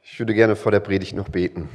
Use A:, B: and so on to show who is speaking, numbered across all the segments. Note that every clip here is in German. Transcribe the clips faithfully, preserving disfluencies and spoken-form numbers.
A: Ich würde gerne vor der Predigt noch beten.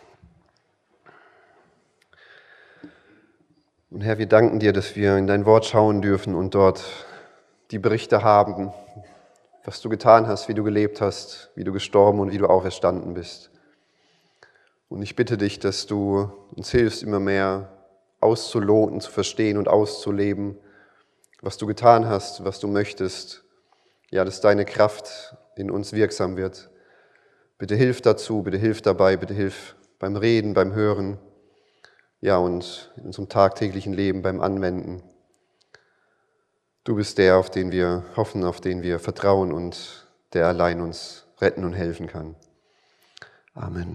A: Und Herr, wir danken dir, dass wir in dein Wort schauen dürfen und dort die Berichte haben, was du getan hast, wie du gelebt hast, wie du gestorben und wie du auferstanden bist. Und ich bitte dich, dass du uns hilfst, immer mehr auszuloten, zu verstehen und auszuleben, was du getan hast, was du möchtest. Ja, dass deine Kraft in uns wirksam wird. Bitte hilf dazu, bitte hilf dabei, bitte hilf beim Reden, beim Hören, ja, und in unserem tagtäglichen Leben beim Anwenden. Du bist der, auf den wir hoffen, auf den wir vertrauen und der allein uns retten und helfen kann. Amen.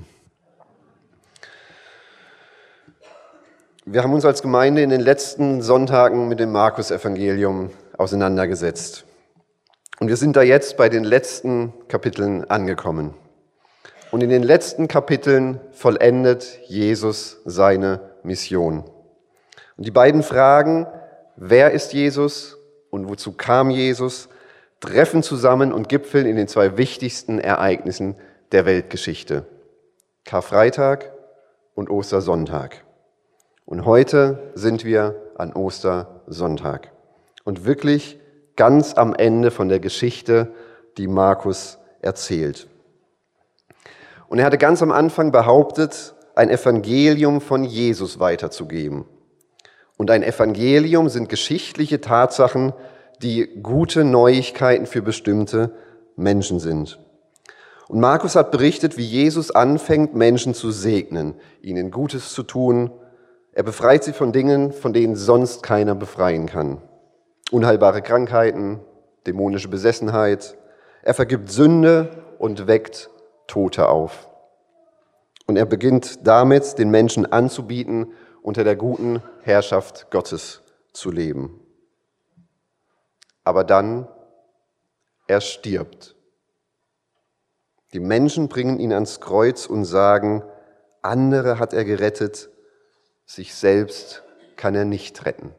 A: Wir haben uns als Gemeinde in den letzten Sonntagen mit dem Markus-Evangelium auseinandergesetzt. Und wir sind da jetzt bei den letzten Kapiteln angekommen. Und in den letzten Kapiteln vollendet Jesus seine Mission. Und die beiden Fragen, wer ist Jesus und wozu kam Jesus, treffen zusammen und gipfeln in den zwei wichtigsten Ereignissen der Weltgeschichte. Karfreitag und Ostersonntag. Und heute sind wir an Ostersonntag. Und wirklich ganz am Ende von der Geschichte, die Markus erzählt. Und er hatte ganz am Anfang behauptet, ein Evangelium von Jesus weiterzugeben. Und ein Evangelium sind geschichtliche Tatsachen, die gute Neuigkeiten für bestimmte Menschen sind. Und Markus hat berichtet, wie Jesus anfängt, Menschen zu segnen, ihnen Gutes zu tun. Er befreit sie von Dingen, von denen sonst keiner befreien kann. Unheilbare Krankheiten, dämonische Besessenheit. Er vergibt Sünde und weckt Tote auf. Und er beginnt damit, den Menschen anzubieten, unter der guten Herrschaft Gottes zu leben. Aber dann, er stirbt. Die Menschen bringen ihn ans Kreuz und sagen, andere hat er gerettet, sich selbst kann er nicht retten.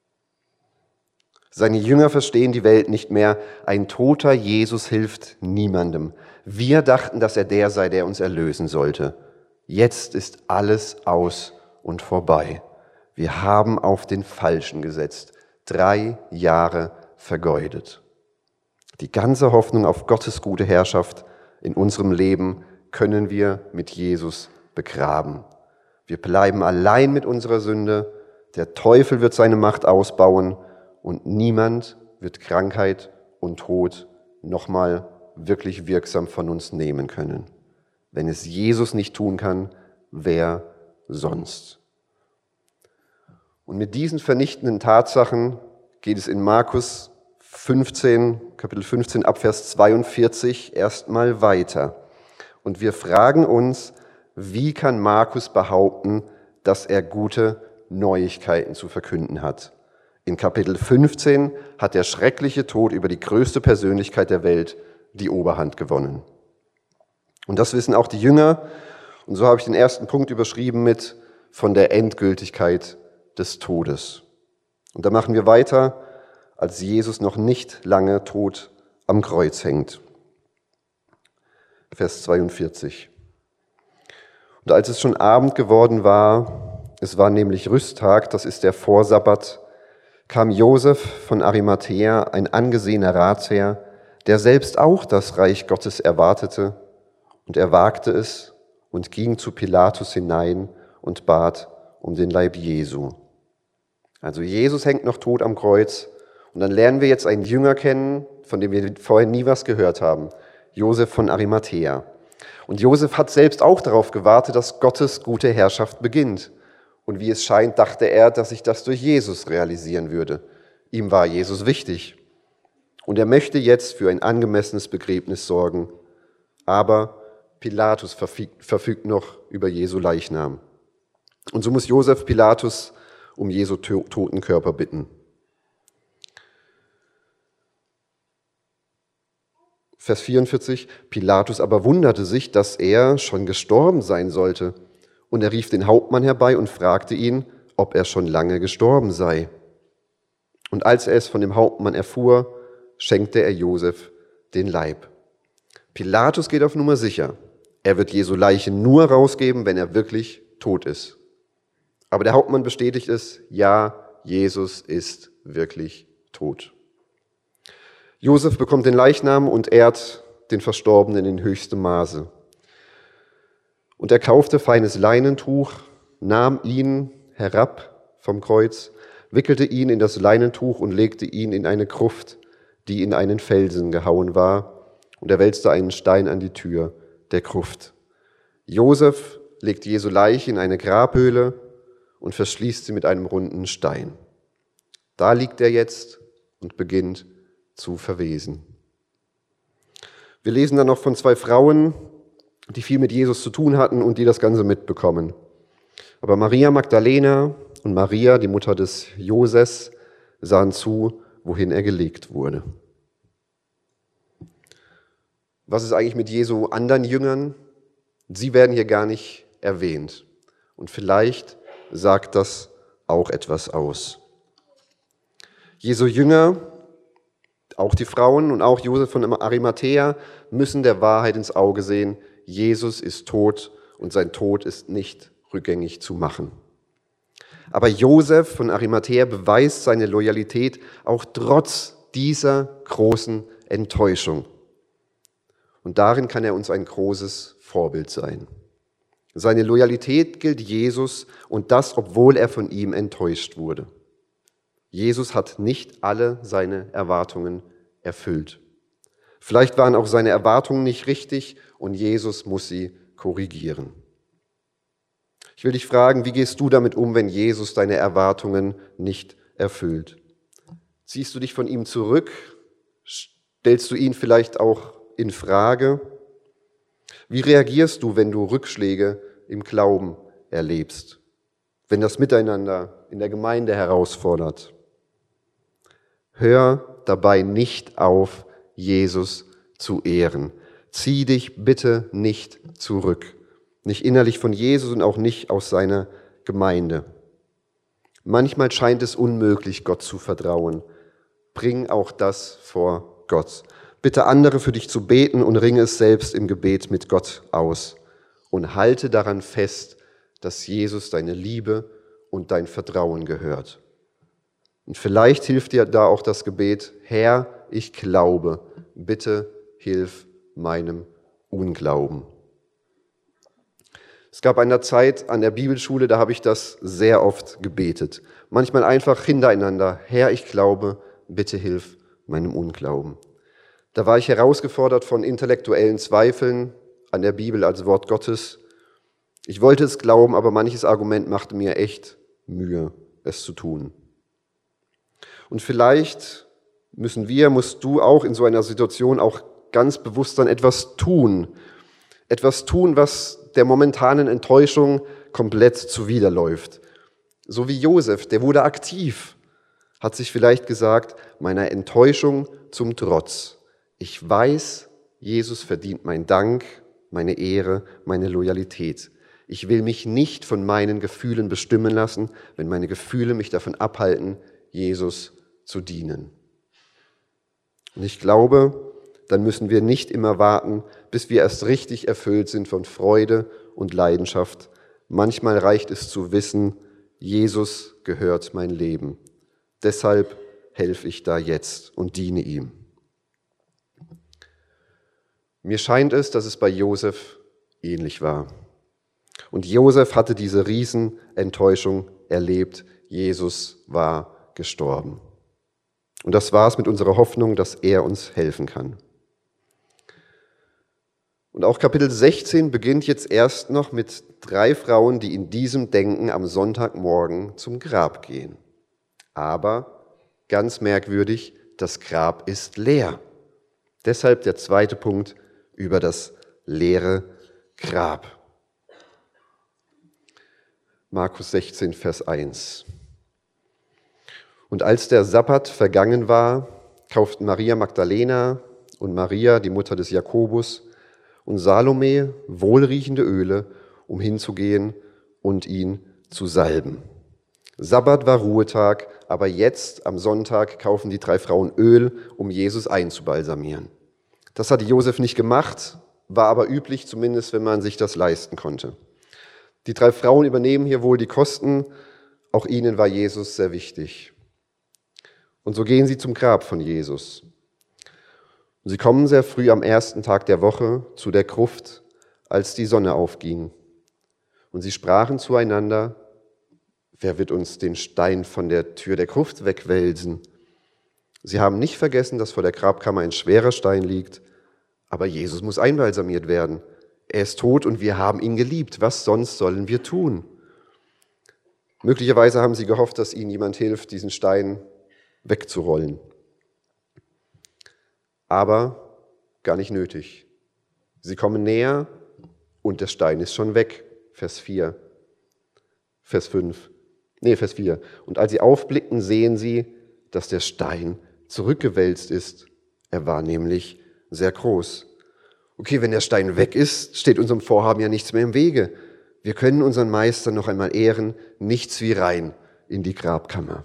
A: Seine Jünger verstehen die Welt nicht mehr. Ein toter Jesus hilft niemandem. Wir dachten, dass er der sei, der uns erlösen sollte. Jetzt ist alles aus und vorbei. Wir haben auf den Falschen gesetzt. Drei Jahre vergeudet. Die ganze Hoffnung auf Gottes gute Herrschaft in unserem Leben können wir mit Jesus begraben. Wir bleiben allein mit unserer Sünde. Der Teufel wird seine Macht ausbauen. Und niemand wird Krankheit und Tod nochmal wirklich wirksam von uns nehmen können. Wenn es Jesus nicht tun kann, wer sonst? Und mit diesen vernichtenden Tatsachen geht es in Markus fünfzehn, Kapitel fünfzehn, Abvers zweiundvierzig erstmal weiter. Und wir fragen uns, wie kann Markus behaupten, dass er gute Neuigkeiten zu verkünden hat? In Kapitel fünfzehn hat der schreckliche Tod über die größte Persönlichkeit der Welt die Oberhand gewonnen. Und das wissen auch die Jünger. Und so habe ich den ersten Punkt überschrieben mit von der Endgültigkeit des Todes. Und da machen wir weiter, als Jesus noch nicht lange tot am Kreuz hängt. Vers zweiundvierzig. Und als es schon Abend geworden war, es war nämlich Rüsttag, das ist der Vorsabbat, kam Josef von Arimathäa, ein angesehener Ratsherr, der selbst auch das Reich Gottes erwartete, und er wagte es und ging zu Pilatus hinein und bat um den Leib Jesu. Also Jesus hängt noch tot am Kreuz, und dann lernen wir jetzt einen Jünger kennen, von dem wir vorher nie was gehört haben, Josef von Arimathäa. Und Josef hat selbst auch darauf gewartet, dass Gottes gute Herrschaft beginnt. Und wie es scheint, dachte er, dass sich das durch Jesus realisieren würde. Ihm war Jesus wichtig. Und er möchte jetzt für ein angemessenes Begräbnis sorgen. Aber Pilatus verfügt noch über Jesu Leichnam. Und so muss Josef Pilatus um Jesu toten Körper bitten. Vers vierundvierzig, Pilatus aber wunderte sich, dass er schon gestorben sein sollte. Und er rief den Hauptmann herbei und fragte ihn, ob er schon lange gestorben sei. Und als er es von dem Hauptmann erfuhr, schenkte er Josef den Leib. Pilatus geht auf Nummer sicher. Er wird Jesu Leiche nur rausgeben, wenn er wirklich tot ist. Aber der Hauptmann bestätigt es, ja, Jesus ist wirklich tot. Josef bekommt den Leichnam und ehrt den Verstorbenen in höchstem Maße. Und er kaufte feines Leinentuch, nahm ihn herab vom Kreuz, wickelte ihn in das Leinentuch und legte ihn in eine Gruft, die in einen Felsen gehauen war, und er wälzte einen Stein an die Tür der Gruft. Josef legt Jesu Leiche in eine Grabhöhle und verschließt sie mit einem runden Stein. Da liegt er jetzt und beginnt zu verwesen. Wir lesen dann noch von zwei Frauen, die viel mit Jesus zu tun hatten und die das Ganze mitbekommen. Aber Maria Magdalena und Maria, die Mutter des Joses, sahen zu, wohin er gelegt wurde. Was ist eigentlich mit Jesu anderen Jüngern? Sie werden hier gar nicht erwähnt. Und vielleicht sagt das auch etwas aus. Jesu Jünger, auch die Frauen und auch Josef von Arimathäa, müssen der Wahrheit ins Auge sehen. Jesus ist tot und sein Tod ist nicht rückgängig zu machen. Aber Josef von Arimathäa beweist seine Loyalität auch trotz dieser großen Enttäuschung. Und darin kann er uns ein großes Vorbild sein. Seine Loyalität gilt Jesus und das, obwohl er von ihm enttäuscht wurde. Jesus hat nicht alle seine Erwartungen erfüllt. Vielleicht waren auch seine Erwartungen nicht richtig und Jesus muss sie korrigieren. Ich will dich fragen, wie gehst du damit um, wenn Jesus deine Erwartungen nicht erfüllt? Ziehst du dich von ihm zurück? Stellst du ihn vielleicht auch in Frage? Wie reagierst du, wenn du Rückschläge im Glauben erlebst? Wenn das Miteinander in der Gemeinde herausfordert? Hör dabei nicht auf, Jesus zu ehren. Zieh dich bitte nicht zurück. Nicht innerlich von Jesus und auch nicht aus seiner Gemeinde. Manchmal scheint es unmöglich, Gott zu vertrauen. Bring auch das vor Gott. Bitte andere für dich zu beten und ringe es selbst im Gebet mit Gott aus. Und halte daran fest, dass Jesus deine Liebe und dein Vertrauen gehört. Und vielleicht hilft dir da auch das Gebet, Herr, ich glaube, bitte hilf meinem Unglauben. Es gab eine Zeit an der Bibelschule, da habe ich das sehr oft gebetet. Manchmal einfach hintereinander, Herr, ich glaube, bitte hilf meinem Unglauben. Da war ich herausgefordert von intellektuellen Zweifeln an der Bibel als Wort Gottes. Ich wollte es glauben, aber manches Argument machte mir echt Mühe, es zu tun. Und vielleicht müssen wir, musst du auch in so einer Situation auch ganz bewusst dann etwas tun. Etwas tun, was der momentanen Enttäuschung komplett zuwiderläuft. So wie Josef, der wurde aktiv, hat sich vielleicht gesagt, meiner Enttäuschung zum Trotz. Ich weiß, Jesus verdient meinen Dank, meine Ehre, meine Loyalität. Ich will mich nicht von meinen Gefühlen bestimmen lassen, wenn meine Gefühle mich davon abhalten, Jesus zu dienen. Und ich glaube, dann müssen wir nicht immer warten, bis wir erst richtig erfüllt sind von Freude und Leidenschaft. Manchmal reicht es zu wissen, Jesus gehört mein Leben. Deshalb helfe ich da jetzt und diene ihm. Mir scheint es, dass es bei Josef ähnlich war. Und Josef hatte diese Riesenenttäuschung erlebt. Jesus war gestorben. Und das war es mit unserer Hoffnung, dass er uns helfen kann. Und auch Kapitel sechzehn beginnt jetzt erst noch mit drei Frauen, die in diesem Denken am Sonntagmorgen zum Grab gehen. Aber ganz merkwürdig, das Grab ist leer. Deshalb der zweite Punkt über das leere Grab. Markus sechzehn, Vers eins. Und als der Sabbat vergangen war, kauften Maria Magdalena und Maria, die Mutter des Jakobus, und Salome wohlriechende Öle, um hinzugehen und ihn zu salben. Sabbat war Ruhetag, aber jetzt am Sonntag kaufen die drei Frauen Öl, um Jesus einzubalsamieren. Das hatte Josef nicht gemacht, war aber üblich, zumindest wenn man sich das leisten konnte. Die drei Frauen übernehmen hier wohl die Kosten, auch ihnen war Jesus sehr wichtig. Und so gehen sie zum Grab von Jesus. Und sie kommen sehr früh am ersten Tag der Woche zu der Gruft, als die Sonne aufging. Und sie sprachen zueinander: Wer wird uns den Stein von der Tür der Gruft wegwälzen? Sie haben nicht vergessen, dass vor der Grabkammer ein schwerer Stein liegt, aber Jesus muss einbalsamiert werden. Er ist tot und wir haben ihn geliebt. Was sonst sollen wir tun? Möglicherweise haben sie gehofft, dass ihnen jemand hilft, diesen Stein wegzurollen. Aber gar nicht nötig. Sie kommen näher und der Stein ist schon weg. Vers vier, Vers fünf, nee, Vers vier. Und als sie aufblickten, sehen sie, dass der Stein zurückgewälzt ist. Er war nämlich sehr groß. Okay, wenn der Stein weg ist, steht unserem Vorhaben ja nichts mehr im Wege. Wir können unseren Meister noch einmal ehren, nichts wie rein in die Grabkammer.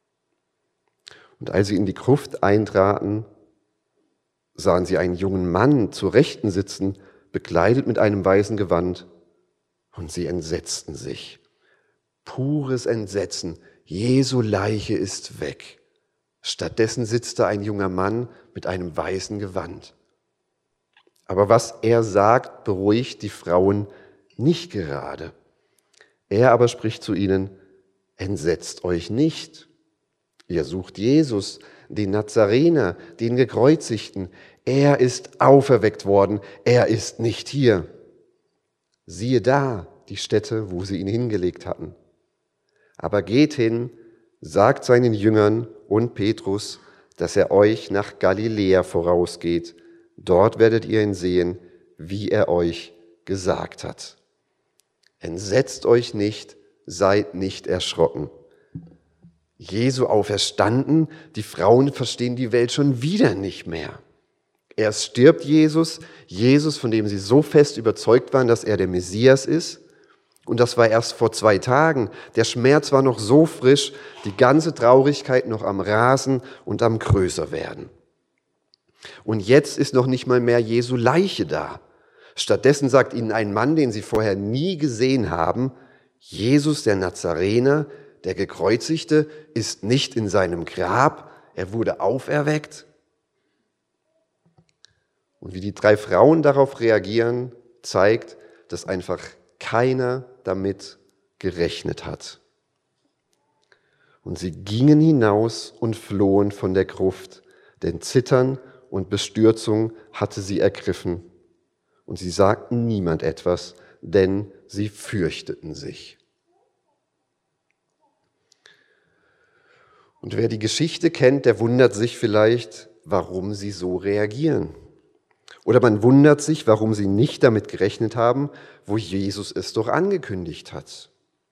A: Und als sie in die Gruft eintraten, sahen sie einen jungen Mann zur Rechten sitzen, bekleidet mit einem weißen Gewand, und sie entsetzten sich. Pures Entsetzen, Jesu Leiche ist weg. Stattdessen sitzt da ein junger Mann mit einem weißen Gewand. Aber was er sagt, beruhigt die Frauen nicht gerade. Er aber spricht zu ihnen: Entsetzt euch nicht. Ihr sucht Jesus, den Nazarener, den Gekreuzigten. Er ist auferweckt worden, er ist nicht hier. Siehe da, die Stätte, wo sie ihn hingelegt hatten. Aber geht hin, sagt seinen Jüngern und Petrus, dass er euch nach Galiläa vorausgeht. Dort werdet ihr ihn sehen, wie er euch gesagt hat. Entsetzt euch nicht, seid nicht erschrocken. Jesu auferstanden, die Frauen verstehen die Welt schon wieder nicht mehr. Erst stirbt Jesus, Jesus, von dem sie so fest überzeugt waren, dass er der Messias ist. Und das war erst vor zwei Tagen. Der Schmerz war noch so frisch, die ganze Traurigkeit noch am Rasen und am größer werden. Und jetzt ist noch nicht mal mehr Jesu Leiche da. Stattdessen sagt ihnen ein Mann, den sie vorher nie gesehen haben: Jesus, der Nazarener, der Gekreuzigte, ist nicht in seinem Grab, er wurde auferweckt. Und wie die drei Frauen darauf reagieren, zeigt, dass einfach keiner damit gerechnet hat. Und sie gingen hinaus und flohen von der Gruft, denn Zittern und Bestürzung hatte sie ergriffen. Und sie sagten niemand etwas, denn sie fürchteten sich. Und wer die Geschichte kennt, der wundert sich vielleicht, warum sie so reagieren. Oder man wundert sich, warum sie nicht damit gerechnet haben, wo Jesus es doch angekündigt hat.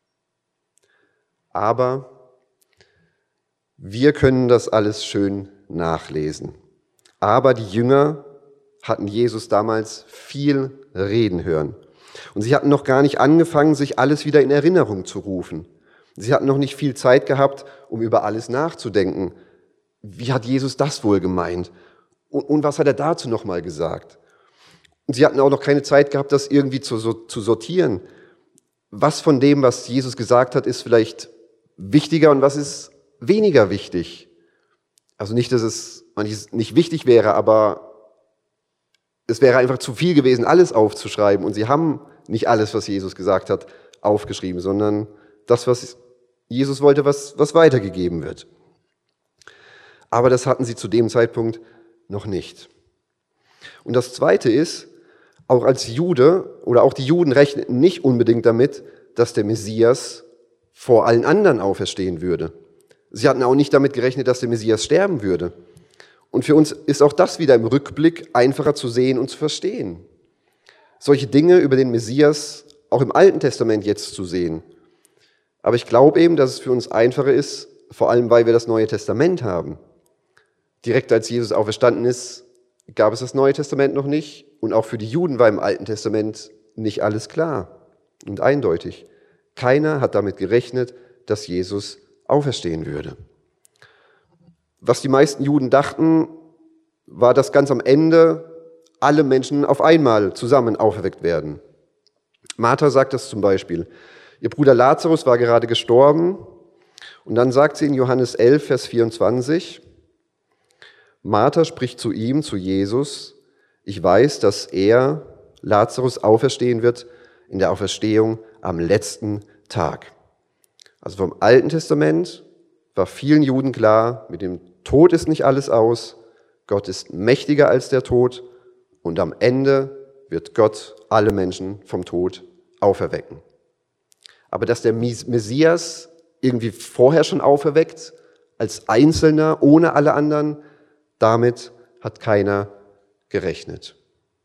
A: Aber wir können das alles schön nachlesen. Aber die Jünger hatten Jesus damals viel reden hören. Und sie hatten noch gar nicht angefangen, sich alles wieder in Erinnerung zu rufen. Sie hatten noch nicht viel Zeit gehabt, um über alles nachzudenken. Wie hat Jesus das wohl gemeint? Und, und was hat er dazu nochmal gesagt? Und sie hatten auch noch keine Zeit gehabt, das irgendwie zu, so, zu sortieren. Was von dem, was Jesus gesagt hat, ist vielleicht wichtiger und was ist weniger wichtig? Also nicht, dass es nicht wichtig wäre, aber es wäre einfach zu viel gewesen, alles aufzuschreiben. Und sie haben nicht alles, was Jesus gesagt hat, aufgeschrieben, sondern das, was Jesus wollte, was, was weitergegeben wird. Aber das hatten sie zu dem Zeitpunkt noch nicht. Und das Zweite ist, auch als Jude oder auch die Juden rechneten nicht unbedingt damit, dass der Messias vor allen anderen auferstehen würde. Sie hatten auch nicht damit gerechnet, dass der Messias sterben würde. Und für uns ist auch das wieder im Rückblick einfacher zu sehen und zu verstehen. Solche Dinge über den Messias auch im Alten Testament jetzt zu sehen. Aber ich glaube eben, dass es für uns einfacher ist, vor allem weil wir das Neue Testament haben. Direkt als Jesus auferstanden ist, gab es das Neue Testament noch nicht. Und auch für die Juden war im Alten Testament nicht alles klar und eindeutig. Keiner hat damit gerechnet, dass Jesus auferstehen würde. Was die meisten Juden dachten, war, dass ganz am Ende alle Menschen auf einmal zusammen auferweckt werden. Martha sagt das zum Beispiel. Ihr Bruder Lazarus war gerade gestorben und dann sagt sie in Johannes elf, Vers vierundzwanzig, Martha spricht zu ihm, zu Jesus, ich weiß, dass er, Lazarus, auferstehen wird in der Auferstehung am letzten Tag. Also vom Alten Testament war vielen Juden klar, mit dem Tod ist nicht alles aus, Gott ist mächtiger als der Tod und am Ende wird Gott alle Menschen vom Tod auferwecken. Aber dass der Messias irgendwie vorher schon auferweckt, als Einzelner, ohne alle anderen, damit hat keiner gerechnet.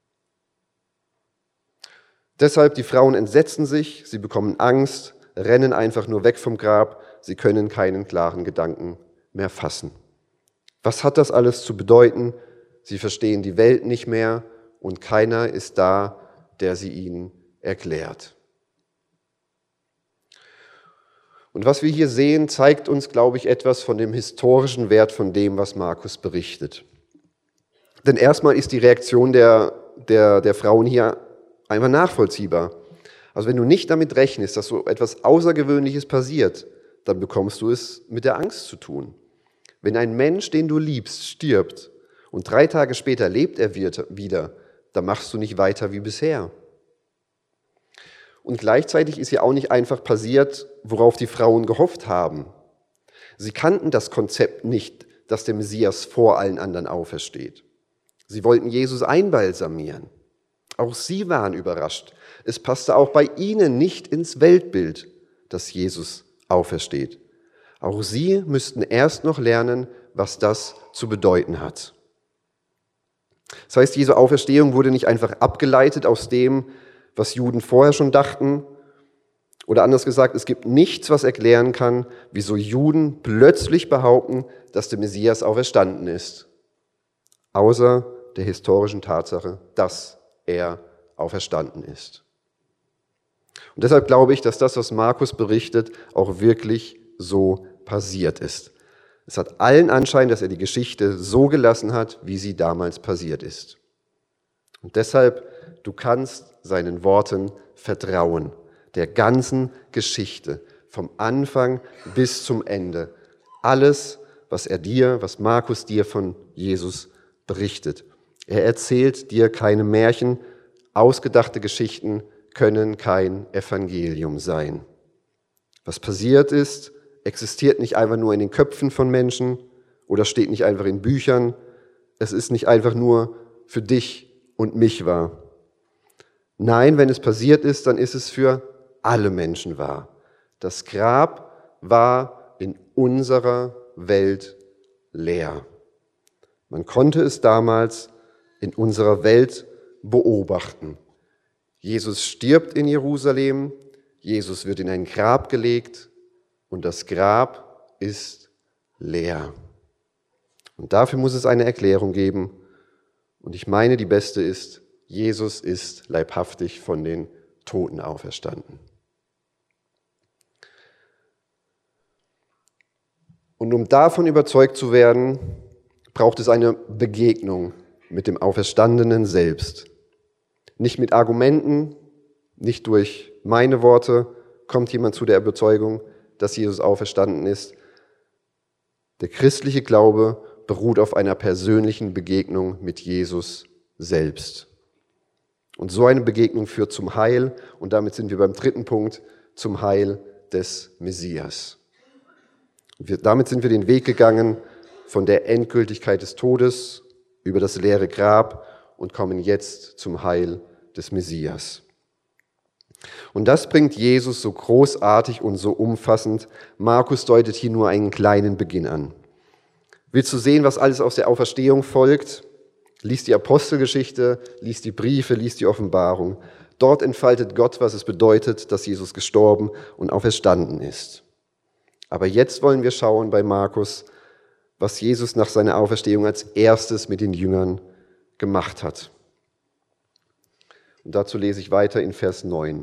A: Deshalb, die Frauen entsetzen sich, sie bekommen Angst, rennen einfach nur weg vom Grab, sie können keinen klaren Gedanken mehr fassen. Was hat das alles zu bedeuten? Sie verstehen die Welt nicht mehr und keiner ist da, der sie ihnen erklärt. Und was wir hier sehen, zeigt uns, glaube ich, etwas von dem historischen Wert von dem, was Markus berichtet. Denn erstmal ist die Reaktion der, der, der Frauen hier einfach nachvollziehbar. Also wenn du nicht damit rechnest, dass so etwas Außergewöhnliches passiert, dann bekommst du es mit der Angst zu tun. Wenn ein Mensch, den du liebst, stirbt und drei Tage später lebt er wieder, dann machst du nicht weiter wie bisher. Und gleichzeitig ist ja auch nicht einfach passiert, worauf die Frauen gehofft haben. Sie kannten das Konzept nicht, dass der Messias vor allen anderen aufersteht. Sie wollten Jesus einbalsamieren. Auch sie waren überrascht. Es passte auch bei ihnen nicht ins Weltbild, dass Jesus aufersteht. Auch sie müssten erst noch lernen, was das zu bedeuten hat. Das heißt, Jesu Auferstehung wurde nicht einfach abgeleitet aus dem, was Juden vorher schon dachten. Oder anders gesagt, es gibt nichts, was erklären kann, wieso Juden plötzlich behaupten, dass der Messias auferstanden ist. Außer der historischen Tatsache, dass er auferstanden ist. Und deshalb glaube ich, dass das, was Markus berichtet, auch wirklich so passiert ist. Es hat allen Anschein, dass er die Geschichte so gelassen hat, wie sie damals passiert ist. Und deshalb, du kannst seinen Worten vertrauen, der ganzen Geschichte, vom Anfang bis zum Ende. Alles, was er dir, was Markus dir von Jesus berichtet. Er erzählt dir keine Märchen, ausgedachte Geschichten können kein Evangelium sein. Was passiert ist, existiert nicht einfach nur in den Köpfen von Menschen oder steht nicht einfach in Büchern. Es ist nicht einfach nur für dich und mich wahr. Nein, wenn es passiert ist, dann ist es für alle Menschen wahr. Das Grab war in unserer Welt leer. Man konnte es damals in unserer Welt beobachten. Jesus stirbt in Jerusalem, Jesus wird in ein Grab gelegt und das Grab ist leer. Und dafür muss es eine Erklärung geben. Und ich meine, die beste ist, Jesus ist leibhaftig von den Toten auferstanden. Und um davon überzeugt zu werden, braucht es eine Begegnung mit dem Auferstandenen selbst. Nicht mit Argumenten, nicht durch meine Worte kommt jemand zu der Überzeugung, dass Jesus auferstanden ist. Der christliche Glaube beruht auf einer persönlichen Begegnung mit Jesus selbst. Und so eine Begegnung führt zum Heil, und damit sind wir beim dritten Punkt, zum Heil des Messias. Wir, damit sind wir den Weg gegangen von der Endgültigkeit des Todes über das leere Grab und kommen jetzt zum Heil des Messias. Und das bringt Jesus so großartig und so umfassend. Markus deutet hier nur einen kleinen Beginn an. Willst du sehen, was alles aus der Auferstehung folgt? Lies die Apostelgeschichte, lies die Briefe, lies die Offenbarung. Dort entfaltet Gott, was es bedeutet, dass Jesus gestorben und auferstanden ist. Aber jetzt wollen wir schauen bei Markus, was Jesus nach seiner Auferstehung als erstes mit den Jüngern gemacht hat. Und dazu lese ich weiter in Vers neun.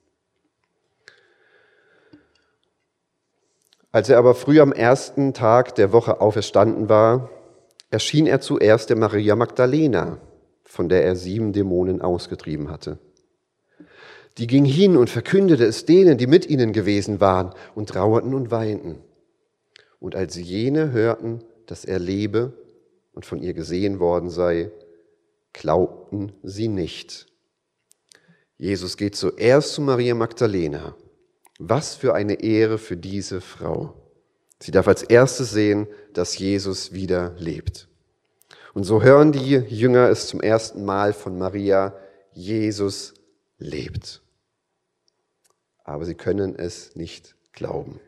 A: Als er aber früh am ersten Tag der Woche auferstanden war, erschien er zuerst der Maria Magdalena, von der er sieben Dämonen ausgetrieben hatte. Die ging hin und verkündete es denen, die mit ihnen gewesen waren, und trauerten und weinten. Und als jene hörten, dass er lebe und von ihr gesehen worden sei, glaubten sie nicht. Jesus geht zuerst zu Maria Magdalena. Was für eine Ehre für diese Frau. Sie darf als erstes sehen, dass Jesus wieder lebt. Und so hören die Jünger es zum ersten Mal von Maria: Jesus lebt. Aber sie können es nicht glauben.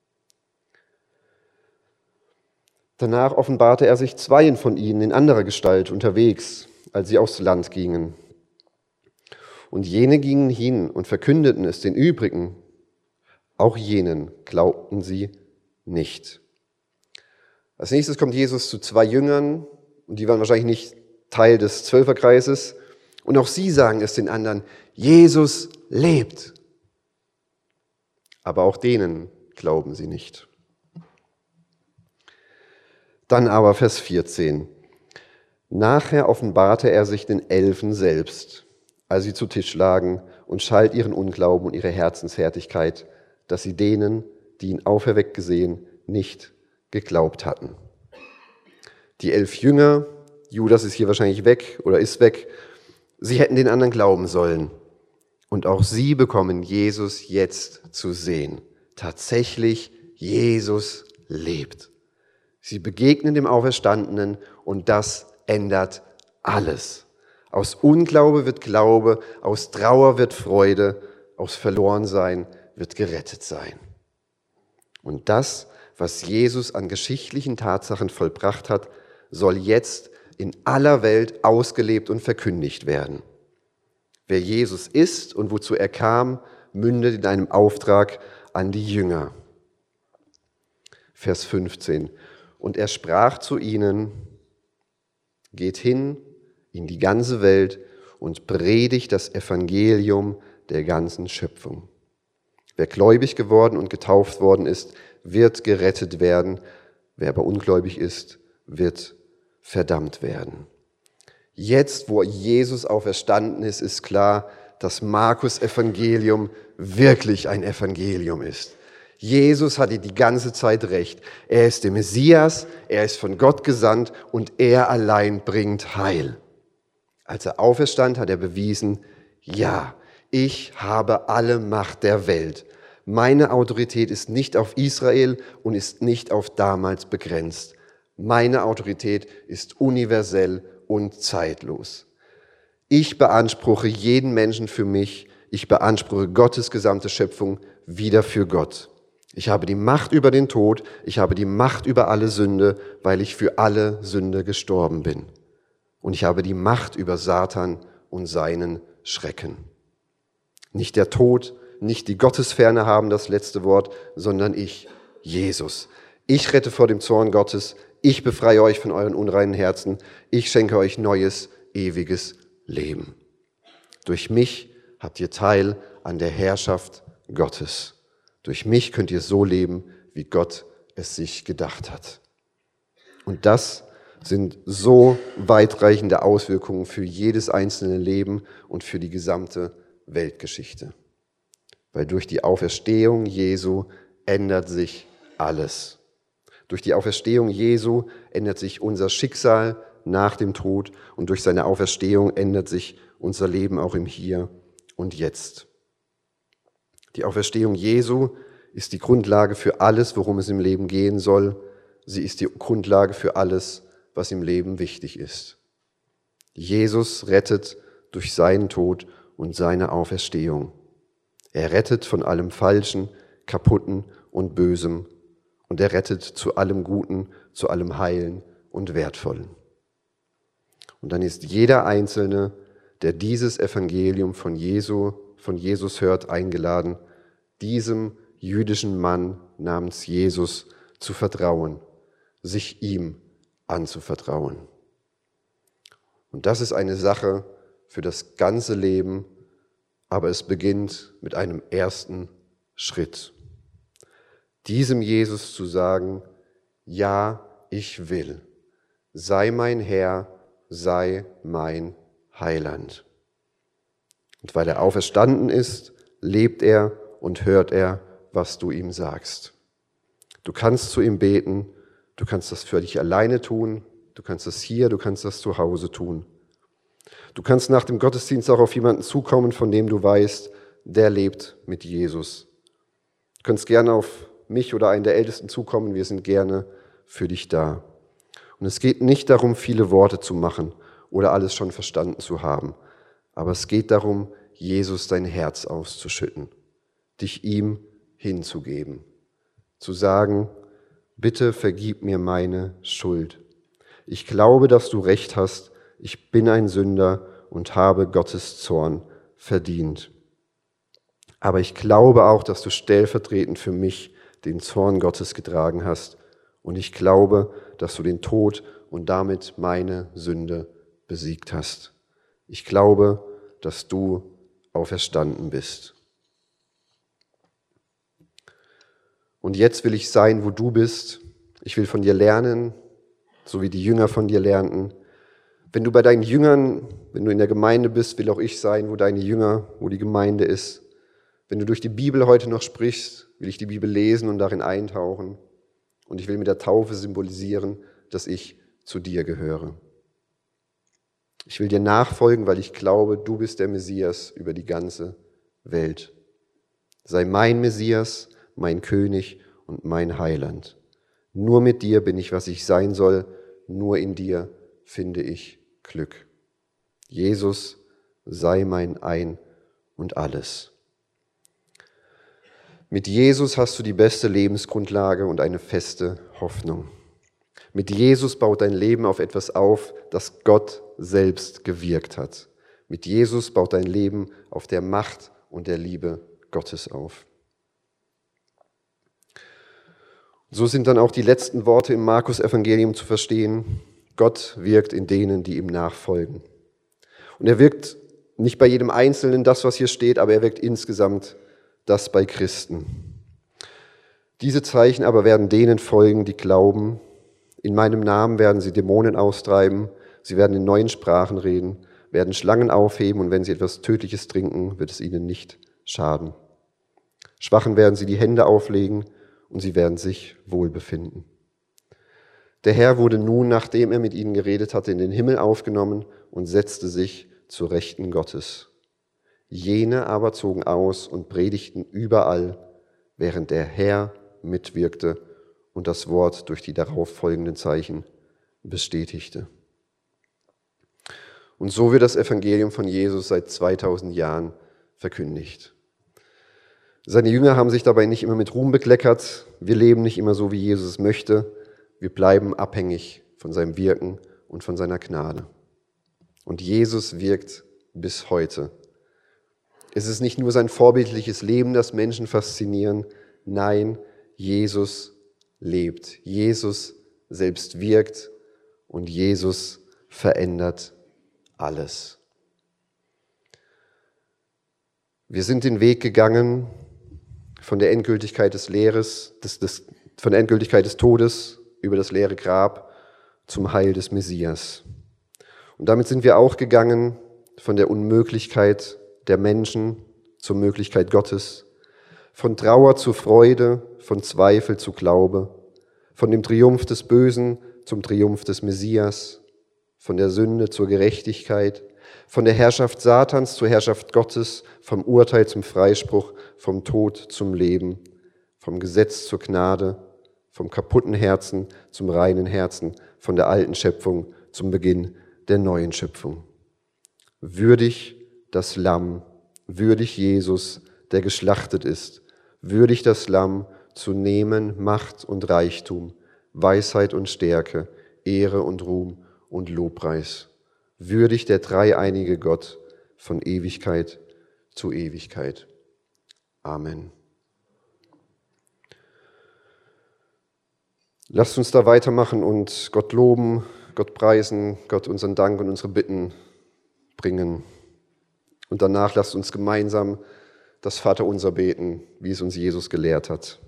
A: Danach offenbarte er sich zweien von ihnen in anderer Gestalt unterwegs, als sie aufs Land gingen. Und jene gingen hin und verkündeten es den übrigen. Auch jenen glaubten sie nicht. Als nächstes kommt Jesus zu zwei Jüngern, und die waren wahrscheinlich nicht Teil des Zwölferkreises. Und auch sie sagen es den anderen: Jesus lebt. Aber auch denen glauben sie nicht. Dann aber Vers vierzehn. Nachher offenbarte er sich den Elfen selbst, als sie zu Tisch lagen, und schalt ihren Unglauben und ihre Herzenshärtigkeit, dass sie denen, die ihn auferweckt gesehen, nicht geglaubt hatten. Die elf Jünger, Judas ist hier wahrscheinlich weg oder ist weg, sie hätten den anderen glauben sollen. Und auch sie bekommen Jesus jetzt zu sehen. Tatsächlich, Jesus lebt. Sie begegnen dem Auferstandenen und das ändert alles. Aus Unglaube wird Glaube, aus Trauer wird Freude, aus Verlorensein wird gerettet sein. Und das, was Jesus an geschichtlichen Tatsachen vollbracht hat, soll jetzt in aller Welt ausgelebt und verkündigt werden. Wer Jesus ist und wozu er kam, mündet in einem Auftrag an die Jünger. Vers fünfzehn. Und er sprach zu ihnen: Geht hin in die ganze Welt und predigt das Evangelium der ganzen Schöpfung. Wer gläubig geworden und getauft worden ist, wird gerettet werden. Wer aber ungläubig ist, wird verdammt werden. Jetzt, wo Jesus auferstanden ist, ist klar, dass Markus Evangelium wirklich ein Evangelium ist. Jesus hatte die ganze Zeit recht. Er ist der Messias, er ist von Gott gesandt und er allein bringt Heil. Als er auferstand, hat er bewiesen: Ja, ich habe alle Macht der Welt. Meine Autorität ist nicht auf Israel und ist nicht auf damals begrenzt. Meine Autorität ist universell und zeitlos. Ich beanspruche jeden Menschen für mich. Ich beanspruche Gottes gesamte Schöpfung wieder für Gott. Ich habe die Macht über den Tod. Ich habe die Macht über alle Sünde, weil ich für alle Sünde gestorben bin. Und ich habe die Macht über Satan und seinen Schrecken. Nicht der Tod, nicht die Gottesferne haben das letzte Wort, sondern ich, Jesus. Ich rette vor dem Zorn Gottes. Ich befreie euch von euren unreinen Herzen. Ich schenke euch neues, ewiges Leben. Durch mich habt ihr Teil an der Herrschaft Gottes. Durch mich könnt ihr so leben, wie Gott es sich gedacht hat. Und das sind so weitreichende Auswirkungen für jedes einzelne Leben und für die gesamte Weltgeschichte. Weil durch die Auferstehung Jesu ändert sich alles. Durch die Auferstehung Jesu ändert sich unser Schicksal nach dem Tod und durch seine Auferstehung ändert sich unser Leben auch im Hier und Jetzt. Die Auferstehung Jesu ist die Grundlage für alles, worum es im Leben gehen soll. Sie ist die Grundlage für alles, was im Leben wichtig ist. Jesus rettet durch seinen Tod und seine Auferstehung. Er rettet von allem Falschen, Kaputten und Bösem. Und er rettet zu allem Guten, zu allem Heilen und Wertvollen. Und dann ist jeder Einzelne, der dieses Evangelium von Jesu, von Jesus hört, eingeladen, diesem jüdischen Mann namens Jesus zu vertrauen, sich ihm anzuvertrauen. Und das ist eine Sache für das ganze Leben, aber es beginnt mit einem ersten Schritt. Diesem Jesus zu sagen: Ja, ich will. Sei mein Herr, sei mein Heiland. Und weil er auferstanden ist, lebt er und hört er, was du ihm sagst. Du kannst zu ihm beten, du kannst das für dich alleine tun, du kannst das hier, du kannst das zu Hause tun. Du kannst nach dem Gottesdienst auch auf jemanden zukommen, von dem du weißt, der lebt mit Jesus. Du kannst gerne auf mich oder einen der Ältesten zukommen, wir sind gerne für dich da. Und es geht nicht darum, viele Worte zu machen oder alles schon verstanden zu haben, aber es geht darum, Jesus dein Herz auszuschütten, dich ihm hinzugeben, zu sagen, bitte vergib mir meine Schuld. Ich glaube, dass du recht hast, ich bin ein Sünder und habe Gottes Zorn verdient. Aber ich glaube auch, dass du stellvertretend für mich den Zorn Gottes getragen hast. Und ich glaube, dass du den Tod und damit meine Sünde besiegt hast. Ich glaube, dass du auferstanden bist. Und jetzt will ich sein, wo du bist. Ich will von dir lernen, so wie die Jünger von dir lernten. Wenn du bei deinen Jüngern, wenn du in der Gemeinde bist, will auch ich sein, wo deine Jünger, wo die Gemeinde ist. Wenn du durch die Bibel heute noch sprichst, will ich die Bibel lesen und darin eintauchen. Und ich will mit der Taufe symbolisieren, dass ich zu dir gehöre. Ich will dir nachfolgen, weil ich glaube, du bist der Messias über die ganze Welt. Sei mein Messias, mein König und mein Heiland. Nur mit dir bin ich, was ich sein soll, nur in dir finde ich Glück. Jesus, sei mein Ein und Alles. Mit Jesus hast du die beste Lebensgrundlage und eine feste Hoffnung. Mit Jesus baut dein Leben auf etwas auf, das Gott selbst gewirkt hat. Mit Jesus baut dein Leben auf der Macht und der Liebe Gottes auf. So sind dann auch die letzten Worte im Markus-Evangelium zu verstehen. Gott wirkt in denen, die ihm nachfolgen. Und er wirkt nicht bei jedem Einzelnen das, was hier steht, aber er wirkt insgesamt das bei Christen. Diese Zeichen aber werden denen folgen, die glauben. In meinem Namen werden sie Dämonen austreiben, sie werden in neuen Sprachen reden, werden Schlangen aufheben und wenn sie etwas Tödliches trinken, wird es ihnen nicht schaden. Schwachen werden sie die Hände auflegen und sie werden sich wohlbefinden. Der Herr wurde nun, nachdem er mit ihnen geredet hatte, in den Himmel aufgenommen und setzte sich zur Rechten Gottes. Jene aber zogen aus und predigten überall, während der Herr mitwirkte und das Wort durch die darauf folgenden Zeichen bestätigte. Und so wird das Evangelium von Jesus seit zweitausend Jahren verkündigt. Seine Jünger haben sich dabei nicht immer mit Ruhm bekleckert. Wir leben nicht immer so, wie Jesus es möchte. Wir bleiben abhängig von seinem Wirken und von seiner Gnade. Und Jesus wirkt bis heute. Es ist nicht nur sein vorbildliches Leben, das Menschen faszinieren. Nein, Jesus lebt. Jesus selbst wirkt und Jesus verändert alles. Wir sind den Weg gegangen von der Endgültigkeit des Leeres, des, des, von der Endgültigkeit des Todes über das leere Grab zum Heil des Messias. Und damit sind wir auch gegangen von der Unmöglichkeit der Menschen zur Möglichkeit Gottes, von Trauer zu Freude, von Zweifel zu Glaube, von dem Triumph des Bösen zum Triumph des Messias, von der Sünde zur Gerechtigkeit, von der Herrschaft Satans zur Herrschaft Gottes, vom Urteil zum Freispruch, vom Tod zum Leben, vom Gesetz zur Gnade, vom kaputten Herzen zum reinen Herzen, von der alten Schöpfung zum Beginn der neuen Schöpfung. Würdig das Lamm, würdig Jesus, der geschlachtet ist, würdig das Lamm zu nehmen Macht und Reichtum, Weisheit und Stärke, Ehre und Ruhm und Lobpreis. Würdig der dreieinige Gott von Ewigkeit zu Ewigkeit. Amen. Lasst uns da weitermachen und Gott loben, Gott preisen, Gott unseren Dank und unsere Bitten bringen. Und danach lasst uns gemeinsam das Vaterunser beten, wie es uns Jesus gelehrt hat.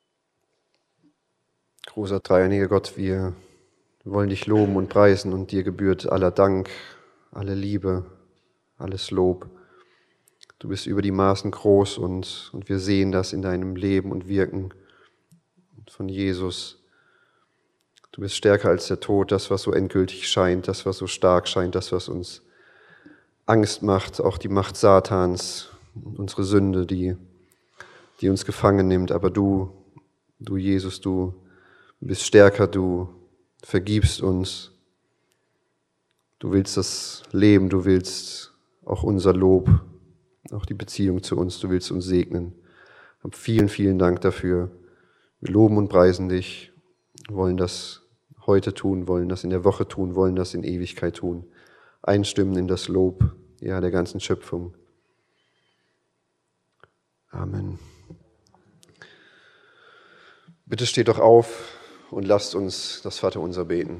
A: Großer dreieiniger Gott, wir wollen dich loben und preisen und dir gebührt aller Dank, alle Liebe, alles Lob. Du bist über die Maßen groß und, und wir sehen das in deinem Leben und Wirken von Jesus. Du bist stärker als der Tod, das, was so endgültig scheint, das, was so stark scheint, das, was uns Angst macht, auch die Macht Satans, unsere Sünde, die, die uns gefangen nimmt. Aber du, du Jesus, du bist stärker, du vergibst uns. Du willst das Leben, du willst auch unser Lob, auch die Beziehung zu uns, du willst uns segnen. Hab vielen, vielen Dank dafür. Wir loben und preisen dich, wollen das heute tun, wollen das in der Woche tun, wollen das in Ewigkeit tun. Einstimmen in das Lob, ja, der ganzen Schöpfung. Amen. Bitte steht doch auf und lasst uns das Vaterunser beten.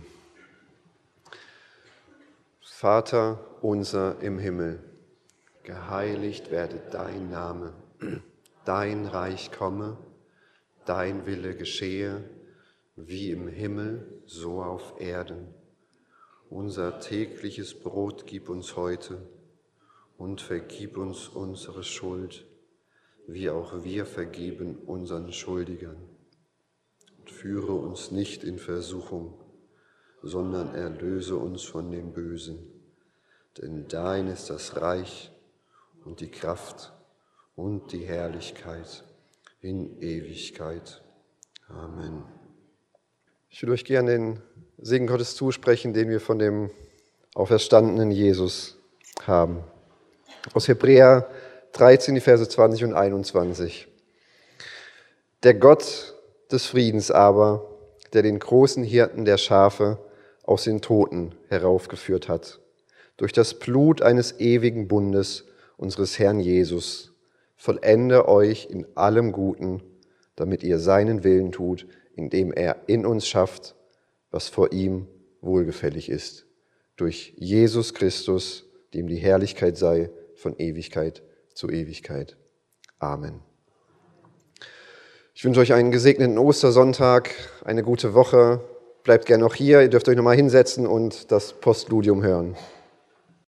A: Vater unser im Himmel, geheiligt werde dein Name, dein Reich komme, dein Wille geschehe, wie im Himmel, so auf Erden. Unser tägliches Brot gib uns heute und vergib uns unsere Schuld, wie auch wir vergeben unseren Schuldigern. Und führe uns nicht in Versuchung, sondern erlöse uns von dem Bösen. Denn dein ist das Reich und die Kraft und die Herrlichkeit in Ewigkeit. Amen. Ich würde euch gerne den Segen Gottes zusprechen, den wir von dem auferstandenen Jesus haben. Aus Hebräer dreizehn, die Verse zwanzig und einundzwanzig. Der Gott des Friedens aber, der den großen Hirten der Schafe aus den Toten heraufgeführt hat, durch das Blut eines ewigen Bundes unseres Herrn Jesus, vollende euch in allem Guten, damit ihr seinen Willen tut, indem er in uns schafft, was vor ihm wohlgefällig ist. Durch Jesus Christus, dem die Herrlichkeit sei von Ewigkeit zu Ewigkeit. Amen. Ich wünsche euch einen gesegneten Ostersonntag, eine gute Woche. Bleibt gerne noch hier, ihr dürft euch nochmal hinsetzen und das Postludium hören.